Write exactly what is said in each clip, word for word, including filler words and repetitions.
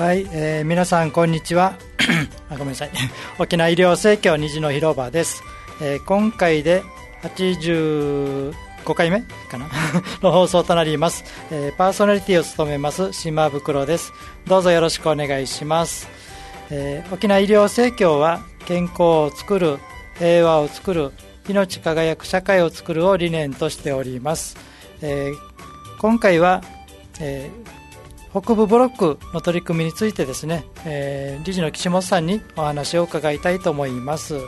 はい、えー、皆さんこんにちはあごめんなさい沖縄医療生協虹の広場です、えー、今回ではちじゅうごかいめかなの放送となります、えー、パーソナリティを務めます島袋です。どうぞよろしくお願いします、えー、沖縄医療生協は健康を作る、平和を作る、命輝く社会を作るを理念としております、えー、今回は、えー北部ブロックの取り組みについてですね、えー、理事の岸本さんにお話を伺いたいと思います。はい、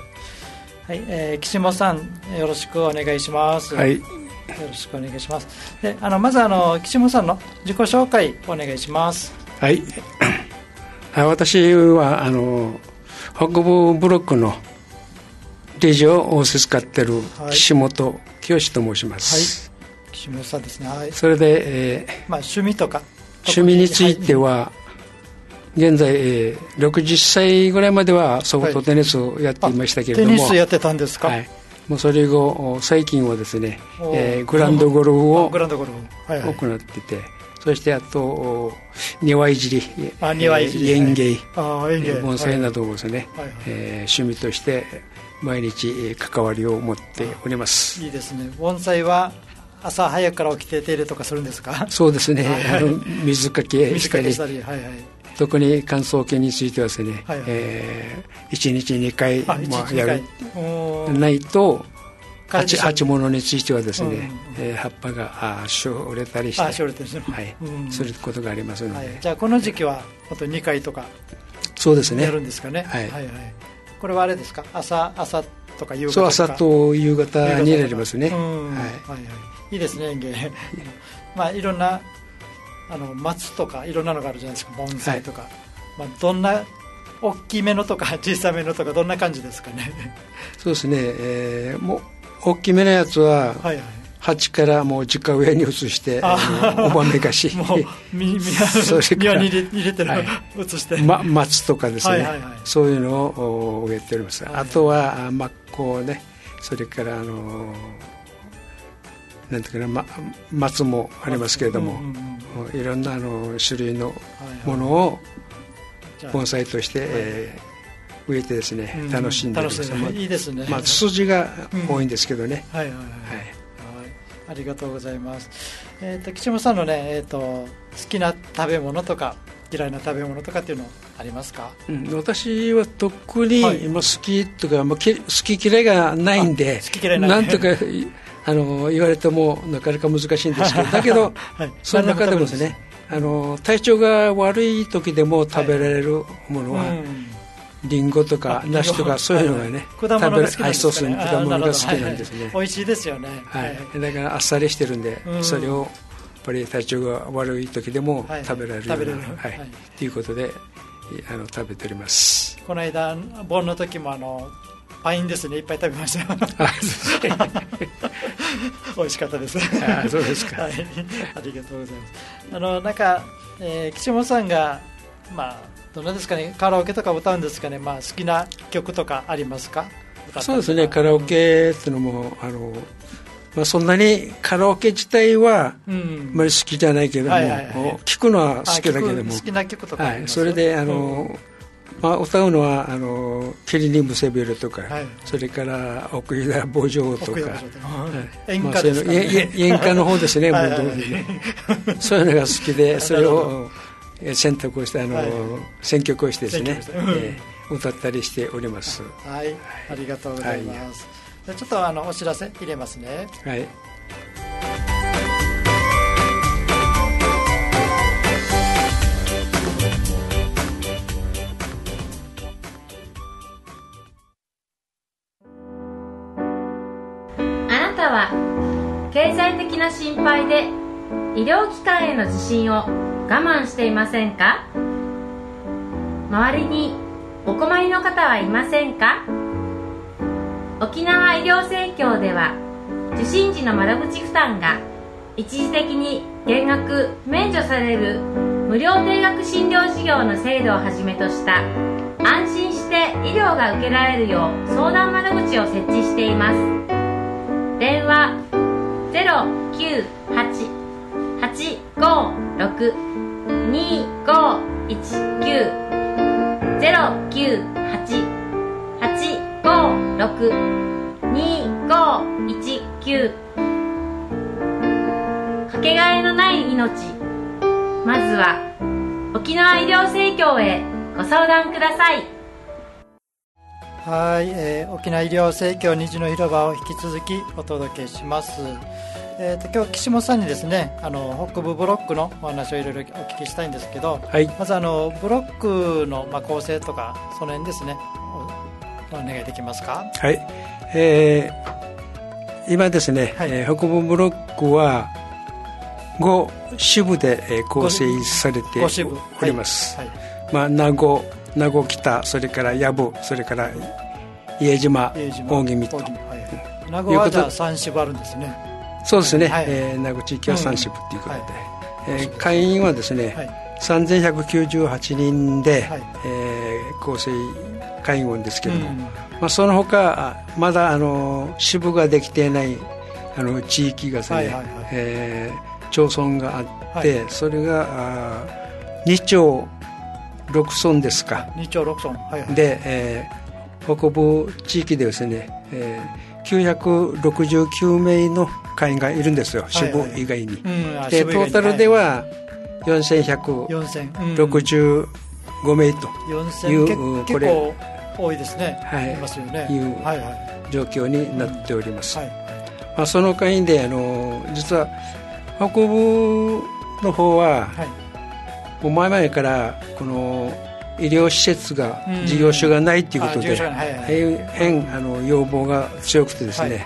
えー、岸本さんよろしくお願いします。 はい、よろしくお願いします。で、あのまずあの岸本さんの自己紹介お願いします。 はい、私はあの北部ブロックの理事を仰せつかっている岸本清と申します。 はい、岸本さんですね。はい、 それで、えーまあ、趣味とか趣味については、現在、えー、ろくじゅっさいぐらいまではソフトテニスをやっていましたけれども、 はい、テニスやってたんですか。 はい、もうそれ後最近はですね、えー、グランドゴルフをグランドゴルフ、はいはい、 行ってて、そしてあと庭いじり、 あ庭いじり、 園芸、 はい、 盆栽などをですね、はいはい、えー、趣味として毎日関わりを持っております。 いいですね。盆栽は朝早くから起きて手入れとかするんですか。 そうですね、あの水かけしたり、 したり、はいはい、 特に乾燥系についてはですね、はいはい、えー、いちにちにかい、まあ、やるないと 鉢, 鉢物についてはですね、うんうん、えー、葉っぱがしおれたりして、あしおれてる、はい、うんうん、することがありますので、はい、 じゃあこの時期は本当ににかいとかそうですね、 やるんですかね。はいはいはい、これはあれですか、朝朝とか夕方とか。 そう、朝と夕方になりますね。はいはいはい、いいですね、園芸まあいろんなあの松とかいろんなのがあるじゃないですか、盆栽とか、はい、まあ、どんな大きめのとか小さめのとかどんな感じですかね。 そうですね、えー、もう大きめのやつは、はいはい、鉢からもう直上に移しておばめかしもう庭に入れてるのを移して、 はい、ま、松とかですね、はいはいはい、そういうのを植えております、はいはい、あとは真っ向ね、それからあのなんていうかな、ま、松もありますけれども、うんうんうん、いろんなあの種類のものを盆栽として、えー、植えてですね、うん、楽しんでおります。 楽しんでいいですね。 まあ、ツツジが多いんですけどね、 うん、はいはいはい、はい、ありがとうございます。えーと、岸本さんのね、えーと、好きな食べ物とか嫌いな食べ物とかっていうのありますか。 うん、私は特に、はい、まあ、好きとか、まあ、好き嫌いがないんで、 好き嫌いない、 なんとかあの言われてもなかなか難しいんですけど、だけど、はい、その中でもですね、あの体調が悪い時でも食べられるものは、はい、リンゴとか梨とかそういうのがね、 果物が好きなんですかね。 そうそう、果物が好きなんですね。 美味しいですよね。 はい、だからあっさりしてるんで、うん、それをやっぱり体調が悪い時でも食べられるような、はい、ということであの食べております。 この間盆の時もあのパインですね、いっぱい食べましたよ美味しかったです。 あ、そうですか、 はい、ありがとうございます。あのなんか、えー、岸本さんがまあどうなんですかね、カラオケとか歌うんですかね、まあ、好きな曲とかありますか。 そうですね、カラオケっていうのも、あの、まあ、そんなにカラオケ自体はあまり好きじゃないけども、はいはいはい、聞くのは好きだけども、 好きな曲とか、 はい、それであの、うん、まあ、歌うのはあのケリニムセビルとか、はい、それから奥飛騨慕情とか、 演歌ですかね、 演歌の方ですね、はいはいはい、そういうのが好きで、それを選択をしてあの、はい、選曲をしてですね、えー、歌ったりしております。 はい、はい、ありがとうございます。はい、ちょっとあのお知らせ入れますね。 はい。 あなたは経済的な心配で医療機関への受診を我慢していませんか？周りにお困りの方はいませんか？沖縄医療生協では受診時の窓口負担が一時的に減額免除される無料低額診療事業の制度をはじめとした安心して医療が受けられるよう相談窓口を設置しています。電話 ゼロきゅうはち はちごろくにごいちきゅう ゼロきゅうはち はちごろく にごいちきゅう。かけがえのない命。まずは沖縄医療生協へご相談ください。 はい、えー、沖縄医療生協虹の広場を引き続きお届けします。えー、と今日岸本さんにですね、あの北部ブロックのお話をいろいろお聞きしたいんですけど、はい、まずあのブロックの、まあ、構成とかその辺ですね、お, お願いできますか。 はい、えー、今ですね、はい、えー、北部ブロックはご支部で、えー、構成されております。はいはい、まあ、名護、名護北、それから藪、それから伊江島、大宜味と、はい、 名護はじゃあさん支部あるんですね。 そうですね、はい、えー、名護地域はさん支部ということで、うん、はい、えー、会員はですね、はい、さんぜんひゃくきゅうじゅうはちにんで、はい、えー、構成会員ですけれども、うん、まあ、その他まだあの支部ができていないあの地域がですね、はいはいはい、えー、町村があって、はい、それがに町ろく村ですか。 に町ろく村、はいはい、 で、えー、北部地域でですね、えー、きゅうひゃくろくじゅうきゅうめいの会員がいるんですよ、支部以外に、はいはい、でトータルではよんせんひゃくろくじゅうごめいという、 うん、これ結構多いですね、 はい、 いますよね、 いう状況になっております。うん、はい、まあ、その会員であの実は北部の方は、はい、もう前々からこの医療施設が、うん、事業所がないということで、はいはい、変あの要望が強くてですね、はいはい、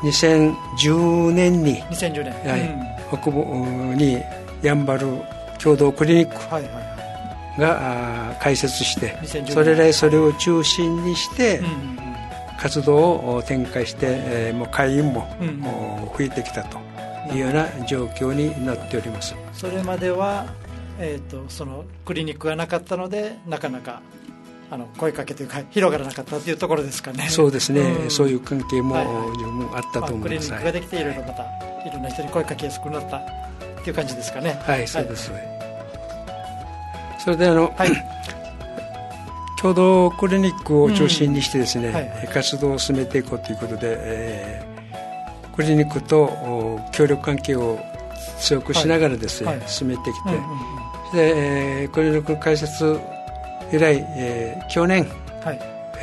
にせんじゅうねんににせんじゅうねん、 はい、うん、北部にやんばる共同クリニックが、はいはい、開設して、それらそれを中心にして、うんうんうん、活動を展開して、えー、もう会員も、うんうん、増えてきたというような状況になっております。 それまでは、えー、とそのクリニックがなかったのでなかなかあの声かけというか広がらなかったというところですかね。 そうですね、うん、そういう関係も十分あったと思います。まあ、 クリニックができていろいろまたいろんな人に声かけやすくなったっていう感じですかね。 はい、そうです、はい、それであの、はい、共同クリニックを中心にしてですね、うん、はい、活動を進めていこうということで、えー、クリニックと協力関係を強くしながらですね、はいはい、進めてきて、うんうんうん、で、えー、クリニック開設以来、えー、去年、はい、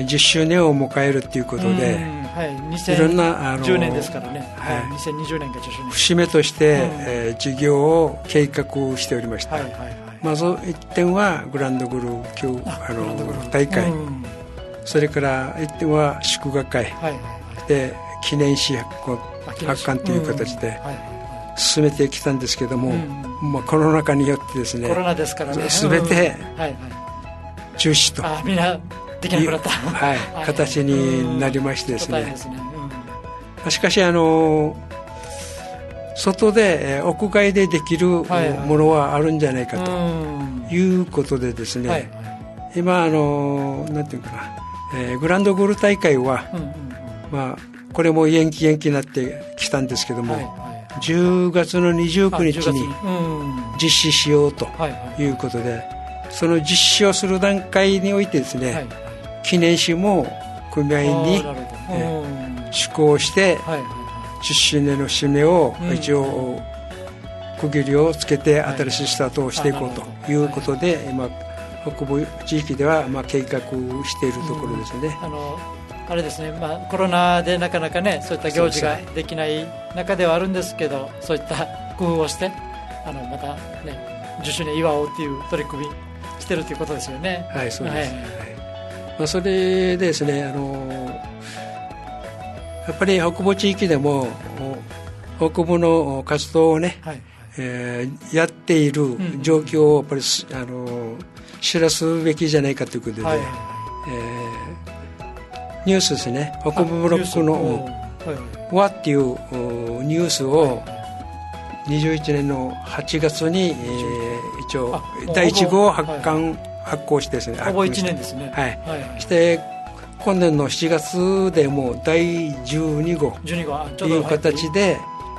じゅっしゅうねんを迎えるということで、うん、 はい、にせんじゅうねんですからね、はい、にせんにじゅうねんがじゅっしゅうねん節目として、うん、えー、事業を計画しておりました。はいはいはい、まずいってんはグランドグループあの大会、うん、それからいってんは祝賀会、はいはいはい、で記念誌発行発刊という形で、うん、はいはい、進めてきたんですけども、うん、まあ、コロナ禍によってですね、 コロナですからね、 全て中止と、 うん、はいはい、あ、みんなできなくなった、 はい、形になりましてですね、うん、ですね、うん、しかしあの外で屋外でできるものはあるんじゃないかということでですね、はいはい、今あのなんていうかな、えー、グランドゴール大会は、うんうんうん、まあ、これも延期延期になってきたんですけども、はいはい、じゅうがつのにじゅうくにちに実施しようということで、その実施をする段階においてですね、はいはい、記念誌も組合員に、えー、施行して、はいはい、じゅっしゅうねんの節目を一応区切りをつけて新しいスタートをしていこうということで、今北部地域ではまあ計画しているところですね。 うん、あのあれですね、まあ、コロナでなかなかねそういった行事ができない中ではあるんですけど、そういった工夫をしてあのまたねじゅっしゅうねん祝おうっていう取り組みしてるということですよね。 はい、そうです、はい、はい、まあ、それでですね、あのやっぱり北部地域でも北部の活動をね、はい、えー、やっている状況をやっぱり、うん、あの知らすべきじゃないかということで、ね、はい、えーニュースですね、北部ブロックの和っていうニュースをにじゅういちねんのはちがつに、えー、一応だいいち号を発刊発行してですね、 ほぼいちねんですね、 はい、はいはい、して今年のしちがつでもうだいじゅうに号という形で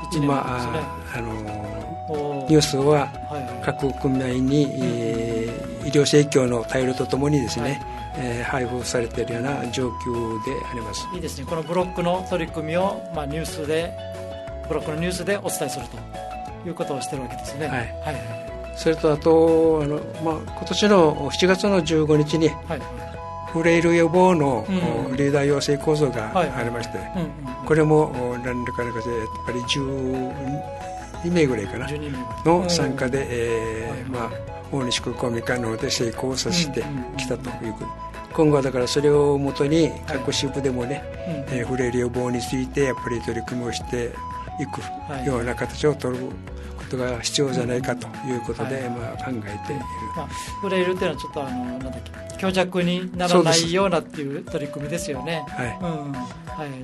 今、あのニュースは各組合に、えー、医療生協の対応とともにですね、はいえー、配布されているような状況であります。 いいですね。このブロックの取り組みを、まあ、ニュースでブロックのニュースでお伝えするということをしているわけですね。はいはい、 それとあとあの、まあ、今年のしちがつのじゅうごにちに、はい、フレイル予防の、うん、リーダー養成講座がありまして、はいうんうん、これも何らかの形でやっぱりじゅうにめいぐらいかなの参加で、えーまあ、大西空港みかんの方で成功させてきたということ、うんうん今後はだからそれをもとに各支部でもね、はいえー、フレイル予防についてやっぱり取り組みをしていくような形を取ることが必要じゃないかということで、はいまあ、考えている、まあ、 フレイルっていうのはちょっとあのなんだっけ強弱にならないようなっていう取り組みですよね。はいうんはい、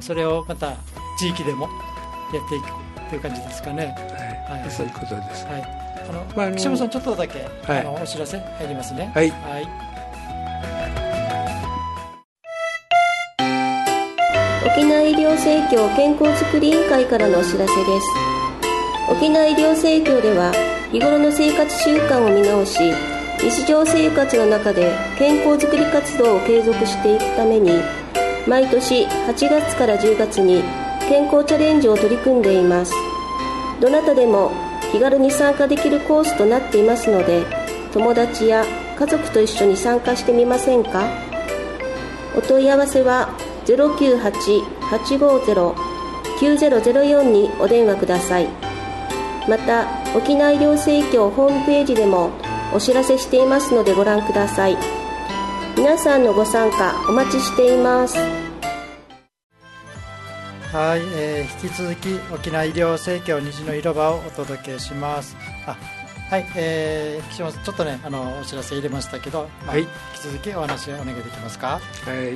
それをまた地域でもやっていくという感じですかね。 はいはい、そういうことです。はいあのまあ、岸本さんちょっとだけ、はい、あのお知らせ入りますね。 はい、 はい沖縄医療生協健康づくり委員会からのお知らせです。沖縄医療生協では日頃の生活習慣を見直し日常生活の中で健康づくり活動を継続していくために毎年はちがつからじゅうがつに健康チャレンジを取り組んでいます。どなたでも気軽に参加できるコースとなっていますので友達や家族と一緒に参加してみませんか。お問い合わせはゼロきゅうはち はちごゼロ きゅうゼロゼロよんにお電話ください。また沖縄医療生協ホームページでもお知らせしていますのでご覧ください。皆さんのご参加お待ちしています。 はい、えー、引き続き沖縄医療生協虹の広場をお届けします。あはい、えー、岸本さんちょっとねあのお知らせ入れましたけど、まあ、はい、引き続きお話お願いできますか。 はい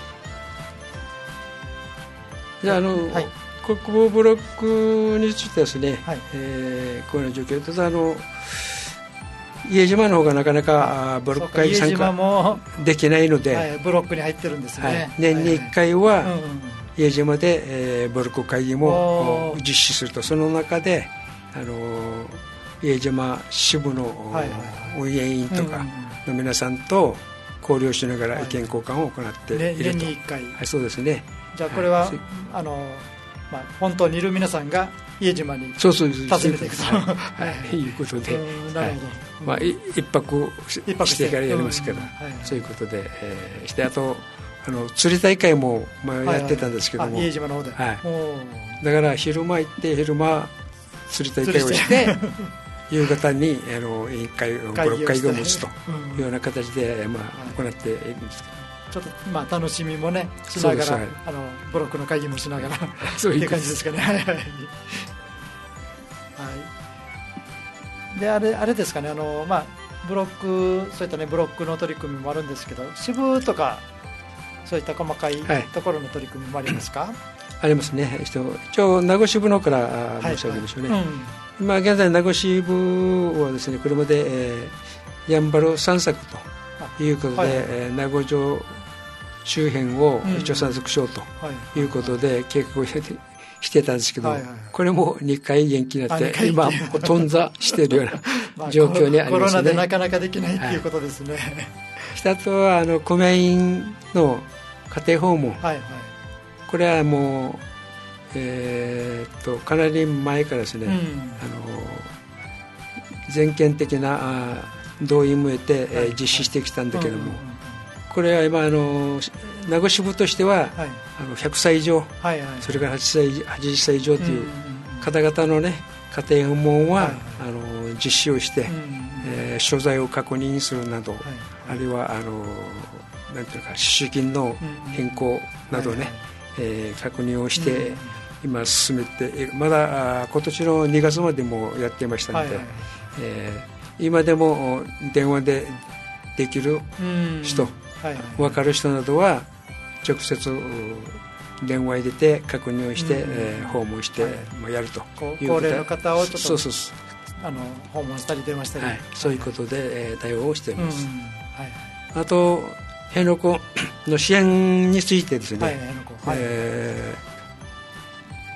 じゃあ、あの、はい、国防ブロックについてですね、はいえー、こういう状況であの家島の方がなかなかブロック会議参加できないので、 はい、ブロックに入ってるんですね、はい、 年にいっかいは家島で、えー、ブロック会議も実施するとその中であの家島支部の運営員とかの皆さんと交流しながら意見交換を行っていると、 年にいっかい、 はい、そうですね。 じゃあこれは、はい、あのまあ、本当にいる皆さんが家島に訪ねていくということで、 なるほど、 まあ、一泊してからやりますから、そういうことで、えー、してあとあの釣り大会も前やってたんですけども、 はいはい、家島の方で、 はい、だから昼間行って昼間釣り大会をして夕方にあの委員会ブロック会議を持つというような形で、まあ、行っているんですけど、 ちょっとまあ楽しみもねしながら、はい、あのブロックの会議もしながらそういう感じですかね。はいはい、はい、であれあれですかね、あのまあブロックそういったねブロックの取り組みもあるんですけど、支部とかそういった細かいところの取り組みもありますか。はい、 ありますね。一応名護支部のから申し上げましょうね。はいはい、うん、今現在名護支部はですね、これまで、えー、やんばる散策ということで、はい、えー、名護城周辺を一応散策しようということで計画をしてしてたんですけど、はいはいはい、これもにかい延期になって今頓挫しているような状況にありますね。コロナでなかなかできないということですね。 はい、あとはあの組合員の家庭訪問、はいはい、これはもう、えー、っとかなり前からですね、うん、あの全県的な動員も得て、はい、えー、実施してきたんだけども、うんうんうん、これは今あの名護支部としては、はい、あのひゃくさい以上、はいはい、それからはちじゅっさい以上という方々のね家庭訪問は、はい、あの実施をして、うんうん、えー、所在を確認するなど、はいはい、あるいはあのなんていうか支出金の変更などね、はいはい、えー、確認をして、うん、今進めている。まだ今年のにがつまでもやっていましたので、はいはい、えー、今でも電話でできる人、はいはい、分かる人などは直接電話入れて確認をして、うん、えー、訪問して、はい、まあ、やるという高齢の方をちょっとそうそうそうあの訪問したり電話したり、はい、 そういうことで、えー、対応をしています、うん、はい、あと辺野古の支援についてですね、はい、え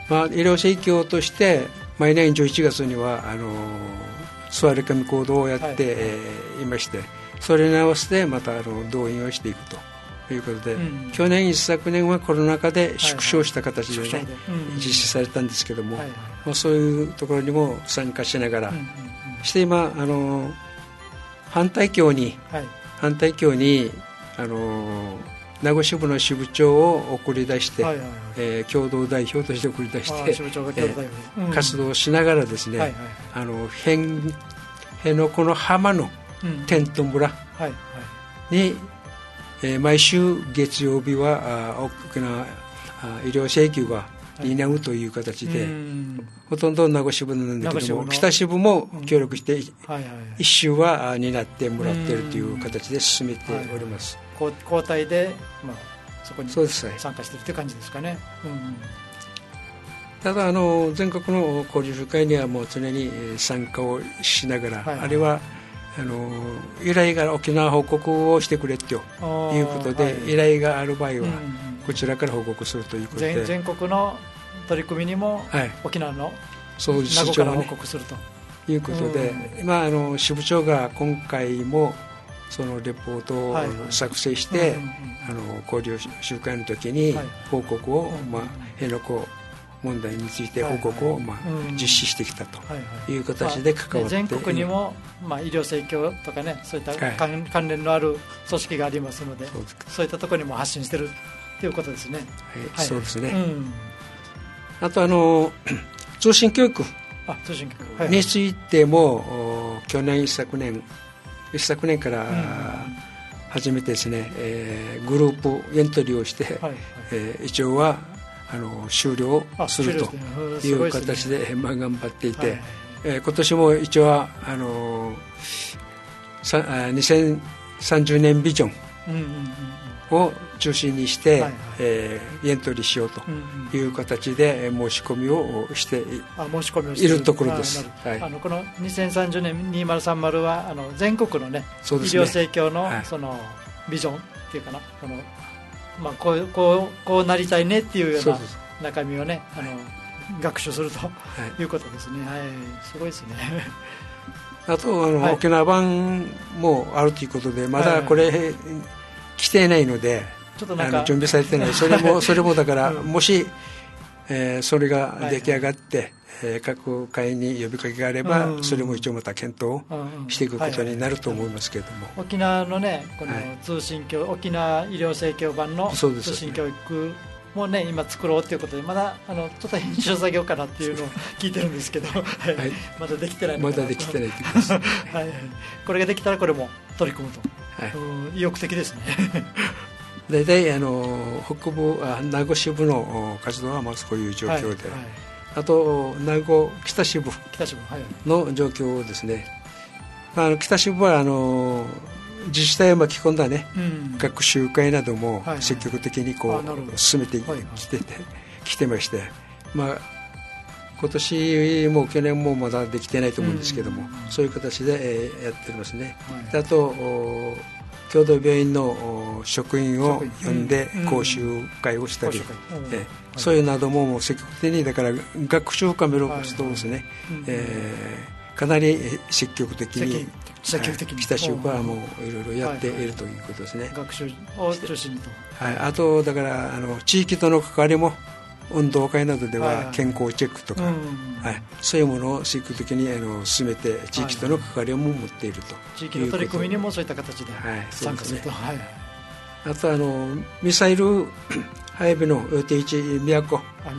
まあ、医療生協として毎年じゅういちがつにはあの座り込み行動をやって、はいえー、いまして、それに合わせてまたあの動員をしていくということで、うん、去年一昨年はコロナ禍で縮小した形で、ねはいはい実施されたんですけども、はいはいまあ、そういうところにも参加しながら、うんうんうん、して今あの反対協に、はい、反対協にあの名護支部の支部長を送り出して、はいはいはいえー、共同代表として送り出して、えーうん、活動しながらですね、はいはい、あの辺辺野古の浜のテント村に、うんはいはいえー、毎週月曜日は大きな医療請求が担うという形で、はい、ほとんど名護支部なんだけども北支部も協力して、うんはいはいはい、一周は担ってもらっているという形で進めております、 はいはい、交代で、まあ、そこに参加しているという感じですかね、うん、 ただあの全国の交流集会にはもう常に参加をしながら、はいはい、あれはあの依頼が沖縄報告をしてくれということで、はい、依頼がある場合は、うんこちらから報告するということで全, 全国の取り組みにも、はい、沖縄の名護から報告すると、 ね、いうことで、うんまあ、あの支部長が今回もそのレポートを作成して、はいはいあの交流集会の時に報告を、はいまあ、辺野古問題について報告を、まあうん、実施してきたという形で関わって、まあ、 全国にも、まあ、医療生協とかねそういった、はい、関連のある組織がありますので そう, そういったところにも発信してるということですね、 はいはい、そうですね、うん、あとあの通信教育についても、はいはい、去年一昨年一昨年から始めてですね、えー、グループエントリーをして、はいはいえー、一応はあの終了するという形で、ねまあ、頑張っていて、はいはいえー、今年も一応はあのにせんさんじゅうねんビジョンを中心にして、はいはいえー、エントリーしようという形で申し込みをしているところです。 はい、あのこのにせんさんじゅうねんにせんさんじゅうはあの全国の、ねね、医療生協の、はい、そのビジョンっていうかなこのまあ、こう、こう、こうなりたいねっていうような中身をねあの、はい、学習するということですね、はい、すごいですねあとあの、はい、沖縄版もあるということでまだこれ、はいはい、来ていないのでちょっとなんかあの準備されてないそれも、それもだから、うん、もし、えー、それが出来上がって、はいはいえー、各会に呼びかけがあれば、うん、それも一応また検討していくことになると思いますけれども、 沖縄のねこの通信教、はい、沖縄医療生協版の通信教育もね今作ろうということでまだあのちょっと編集作業かなっていうのを聞いてるんですけど、はい、まだできてないのかなまだできてないということです、はい、 これができたらこれも取り組むと、はい、意欲的ですね大体あの北部あ名護支部の活動はまずこういう状況で、はいはいあと名護北支部の状況をですね、はい、あの北支部はあの自治体を巻き込んだね、うん、学習会なども積極的にこう、はいはい、進めてきてて、はいはい、来てまして、まあ、今年も去年もまだできてないと思うんですけども、うん、そういう形で、えー、やっておりますね、はい、あと共同病院の職員を呼んで講習会をしたり、うんえー、そういうなども積極的にだから学習を深めることをですね、はいえー、かなり積極的に積極的に北支部はもういろいろやっているということですね、はいはい、 学習を中心と、 はい、あとだからあの地域との関わりも運動会などでは健康チェックとか、はいはい、そういうものを積極的にあの進めて地域との関わりをも持っていると、はい、 地域の取り組みにもそういった形で参加すると、はい、 あとあのミサイル配備の予定地宮古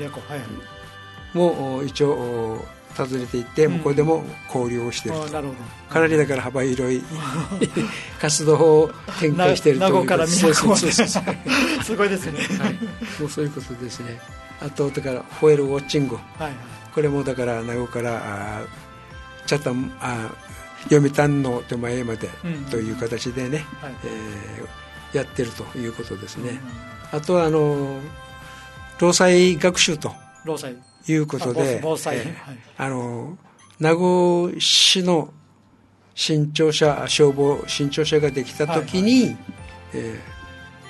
も一応訪ねていって、うん、向こうでも交流をしていると、なるほどかなりだから幅広い活動を展開しているということです。 名護から宮古まですごいですね、 はい、もうそういうことですね。あとだからホエールウォッチング、はいはい、これもだから名護からチャタンあ読谷の手前までという形でね、うんはいえー、やってるということですね、うん、あとはあの労災学習と労災いうことで防災、えーはい、 あの名護市の新庁舎消防新庁舎ができた時に、はいはいえー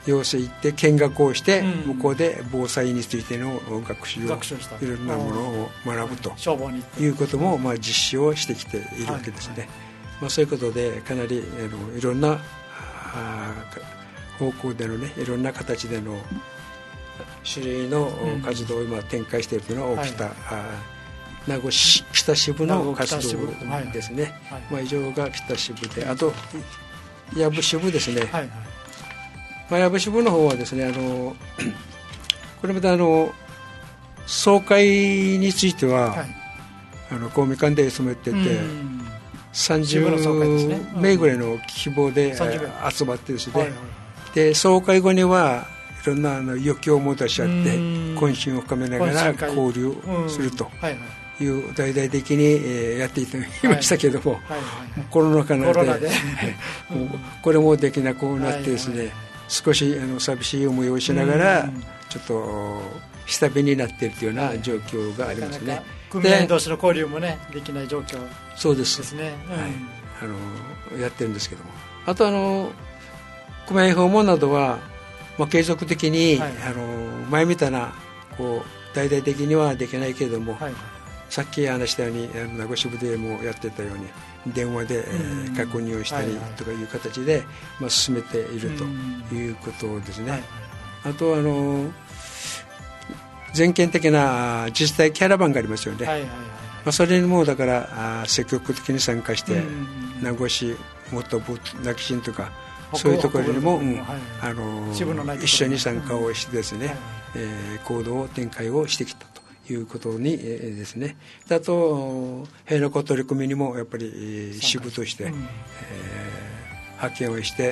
養成行って見学をして、向こうで防災についての学習をいろんなものを学ぶということも、まあ、実施をしてきているわけですね、はいはい。まあ、そういうことでかなりあのいろんな方向でのね、いろんな形での種類の活動を今展開しているというのは起きた、はい、名護市北支部の活動ですね、はいはい。まあ、以上が北支部で、あと矢部支部ですね、はいはい。まあ、矢部支部の方はですね、あのこれまたあの総会については、はい、あの公民館で勤めてて、さんじゅうめいぐらいの希望で集まってですね、はいはい、で総会後にはいろんなあの余興を持たし合って懇親を深めながら交流するという大々的にやっていましたけども、コロナ禍なのでこれもできなくなってですね、少しあの寂しい思いをしながらちょっと下火になっているというような状況がありますね。 組合同士の交流もねできない状況ですね。 そうです、うん、はい、あのやってるんですけども、あとあの組合訪問などは、まあ、継続的に、はい、あの前みたいなこう大々的にはできないけれども、はい、さっき話したように名護支部でもやってたように電話で、えー、確認をしたりとかいう形で、まあ、進めているということですね、はいはい。あとあの全県的な自治体キャラバンがありますよね、はいはいはい、まあ、それにもだから積極的に参加して名護市元部泣き新とかそういうところにも、うん、はい、あの一緒に参加をしてですね、はい、えー、行動展開をしてきたということに、えー、ですね。あと平和取り組みにもやっぱり、えー、支部として、うん、えー、派遣をして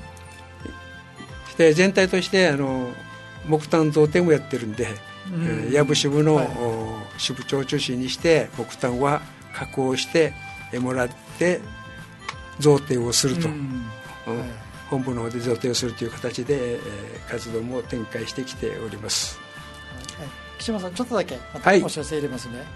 で全体としてあの木炭贈呈もやってるんで、矢部支部の、はい、支部長を中心にして木炭は加工してもらって贈呈をすると、うん、はい、本部の方で贈呈をするという形で、えー、活動も展開してきております、 はい。岸間さんちょっとだけまたお知らせ入れますね、はい。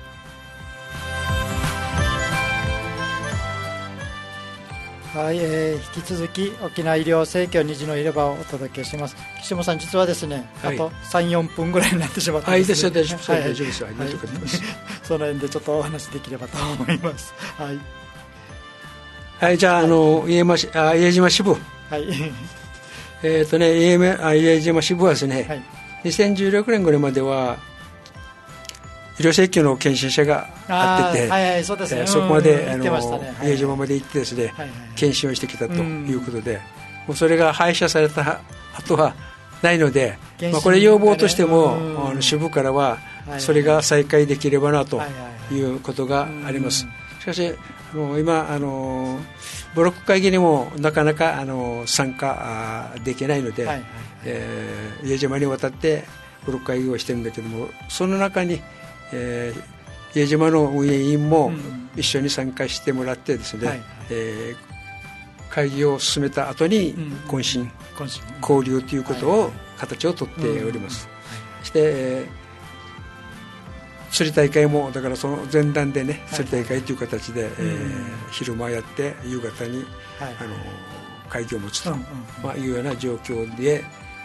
はい、えー、引き続き沖縄医療生協虹の入れ歯をお届けします。岸本さん実はですね、はい、あと さん,よん 分ぐらいになってしまってですね、 はい、大丈夫です、大丈夫です、はい、はい、 その辺でちょっとお話できればと思います、はい、 はい。じゃあ、あの家島、あ家島支部、はい、えっとね家島支部はですね、はい、にせんじゅうろくねんぐらいまでは医療生協の検診者があってて、はいはい、そうですね、えー、そこまで、うん、あの、ね、家島まで行ってですね、はいはい、検診をしてきたということで、うん、もうそれが廃止された後はないので、まあ、これ要望としても、うん、あの支部からはそれが再開できればなということがあります。しかしあの今あのブロック会議にもなかなかあの参加できないので、はいはいはい、えー、家島に渡ってブロック会議をしてるんだけども、その中にえー、家島の運営員も一緒に参加してもらってですね、うん、はいはい、えー、会議を進めた後に懇親、うん、交流ということを、はいはい、形をとっております、うん、そして、えー、釣り大会もだからその前段でね、釣り大会という形で、はい、えー、昼間やって夕方に、はい、あの会議を持つと、うんうん、まあ、いうような状況で、えー、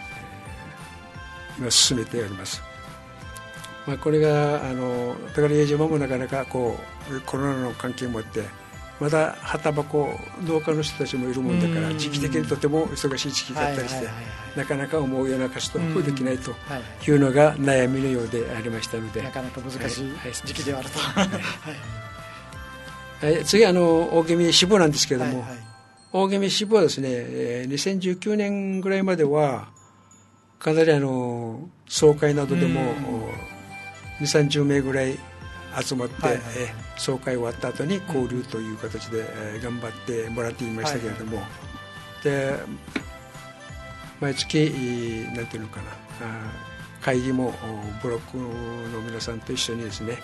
今進めております。まあ、これがあのだから家島もなかなかこうコロナの関係もあってまだ旗箱農家の人たちもいるもんだから時期的にとても忙しい時期だったりして、なかなか思うような活動もできないというのが悩みのようでありましたので、 なかなか難しい時期ではあると、 はいはい、次あの大宜味支部なんですけれども、はいはい、大宜味支部はですねにせんじゅうきゅうねんぐらいまではかなりあの総会などでもにじゅう、さんじゅうめいぐらい集まって、はいはい、え総会終わった後に交流という形で、えー、頑張ってもらっていましたけれども、はいはい、で毎月なんていうのかな、会議もブロックの皆さんと一緒にですね、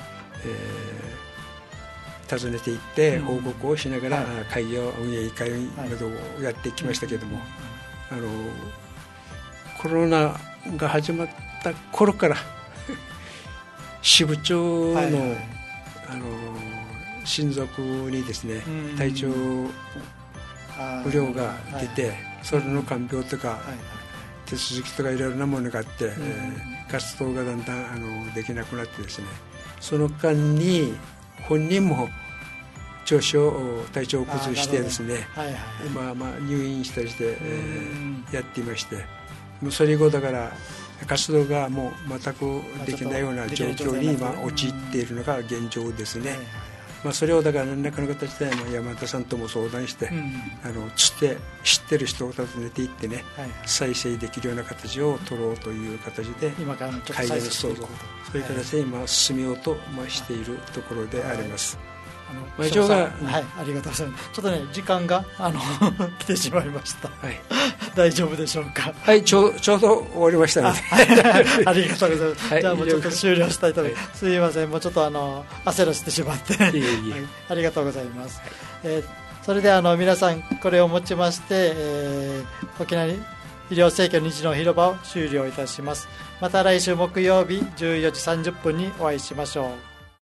えー、訪ねていって報告をしながら、うん、会議を運営委員会などをやってきましたけれども、はい、あのコロナが始まった頃から支部長の、はいはい、あの親族にですね、体調不良が出て、それの看病とか、はいはい、 手続きとかいろいろなものがあって、うん、えー、活動がだんだんあのできなくなってですね、その間に本人も調子を体調を崩してですね、はいはいはい、まあまあ入院したりして、えー、やっていまして、もうそれ以後だから活動がもう全くできないような状況に今陥っているのが現状ですね。まあ、それをだから何らかの形で山田さんとも相談して、うん、あのつって知ってる人を訪ねていってね、はい、再生できるような形を取ろうという形で今からちょっと再生していこうと、 そういう形で今進めようとしているところであります。はい、 あのまあ、以上が、はい、ありがとうございます。ちょっとね時間があの来てしまいました、はい、大丈夫でしょうか。 はい、ちょう、ちょうど終わりましたのであ, ありがとうございます、はい、じゃあもうちょっと終了したいと思います、はい、すいません、もうちょっとあの焦らせてしまっていえいえ、はい、ありがとうございます、はい、えー、それであの皆さんこれをもちまして、えー、沖縄医療生協虹の広場を終了いたします。また来週木曜日じゅうよじさんじゅっぷんにお会いしましょう。